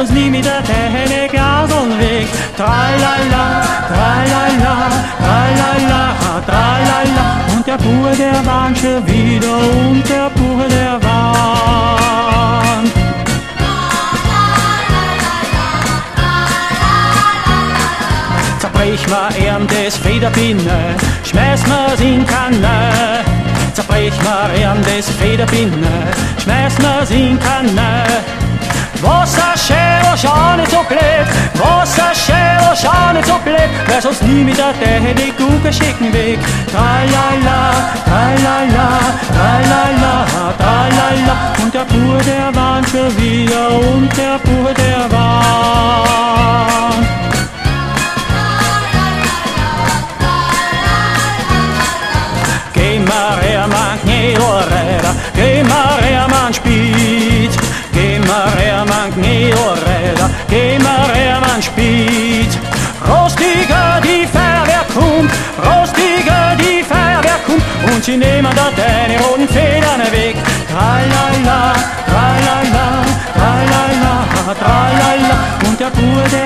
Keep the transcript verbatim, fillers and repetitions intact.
uns nie mit der Technik aus dem Weg. Tralala, tralala, tralala, tralala. Und der Bube, der warnt schon wieder, und der Bube, der warnt. Zerbrech ma ihm das Federbinne, schmeiß ma's in Kanne. Zerbrech ma ihm das Federbinne, schmeiß ma's in Kanne. Wasser schön, schau nicht so blöd, Wasser schön, schau nicht so blöd, wer sonst nie mit der Technik gut schicken weg. Tralala, tralala, tralala, tralala. Und der Bub, der warnt schon wieder, und der Bub, der warnt. Geh mal her, man Knädelräder, geh mal her, man Spied. Geh mal her, man Knädelräder, geh mal her, man Spied. Rostiger, die Feuerwehr kommt, rostiger, die Feuerwehr kommt, und sie nehmen da deine roten Federn weg. Tralala, tralala, tralala, tralala. Und der Bub, der